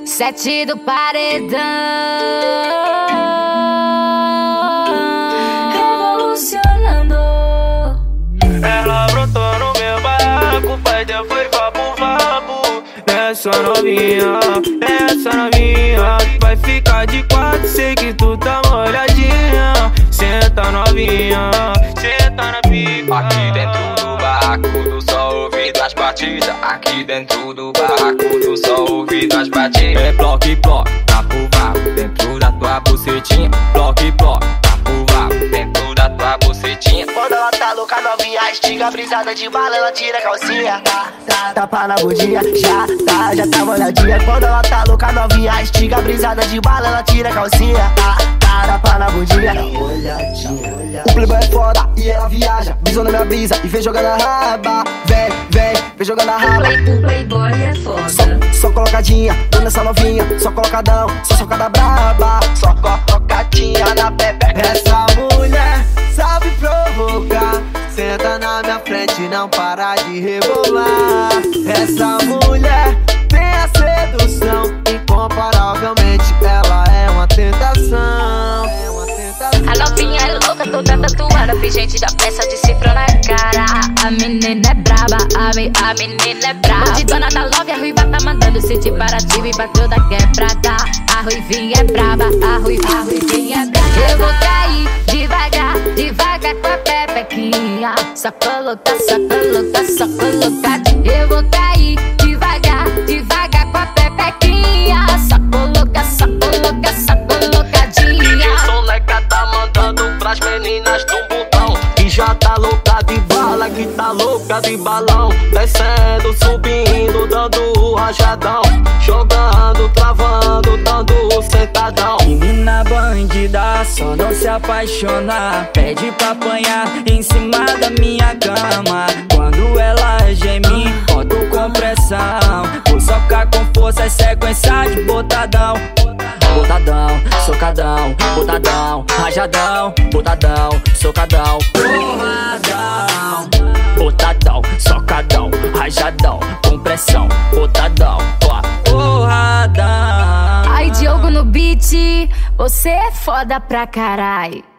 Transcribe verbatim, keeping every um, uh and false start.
Sete do paredão, revolucionando. Ela brotou no meu barraco, o pai dela foi vapo vapo. Essa novinha, essa novinha vai ficar de quatro, sei que tu tá molhadinha. Senta novinha, senta na pica. Aqui dentro do barraco do só ouvido as batidas. Aqui dentro do barraco do só ouvido as batidas. É bloco e bloco, tá pro vapo dentro da tua bucetinha. Bloco e bloco, tá pro vapo dentro da tua bucetinha. Quando ela tá louca, novinha, estiga, brisada de bala, ela tira a calcinha. Tá, tá, tapa na bundinha, já tá, já tá molhadinha. Quando ela tá louca, novinha, estiga, brisada de bala, ela tira a calcinha. Tá, tá, tapa na bundinha. Olhadinha, o playboy é foda e ela viaja, brisou na minha brisa e vem jogando a raba. Vem, vem, vem jogando a raba. O playboy é foda. Só, só colocadinha, tô nessa novinha, só colocadão, só socada braba. Só colocadinha na pepe. Essa mulher sabe provocar, senta na minha frente e não para de rebolar. Essa mulher tem a sedução, incomparavelmente ela é uma tentação. É uma tentação. A novinha é louca, toda tatuada, pingente da peça de cifra na cara. A menina é braba, a, me, a menina é braba. De dona da love, a ruiva tá mandando city para ti e bateu da quebrada. A ruivinha é braba, a ruivinha, a ruivinha é braba. Eu vou cair devagar, devagar com a pepequinha. Só colocar, só colocar, só colocar. Eu vou cair devagar, devagar com a pepequinha. Só colocar, só colocar, só colocadinha. O Soleca tá mandando pras meninas do botão, que já tá louca de bala, que tá louca de balão. Descendo, subindo, dando o rajadão. Jogando, travando, dando o sentadão. Menina bandida, só não se apaixonar. Pede pra apanhar em cima da minha cama. Quando ela geme, boto com pressão. Vou socar com força, é sequência de botadão. Botadão, socadão, botadão, rajadão. Botadão, socadão, porradão. Botadão, socadão, rajadão, com pressão. Botadão, ó, porradão. Ai, Diogo no beat, você é foda pra carai.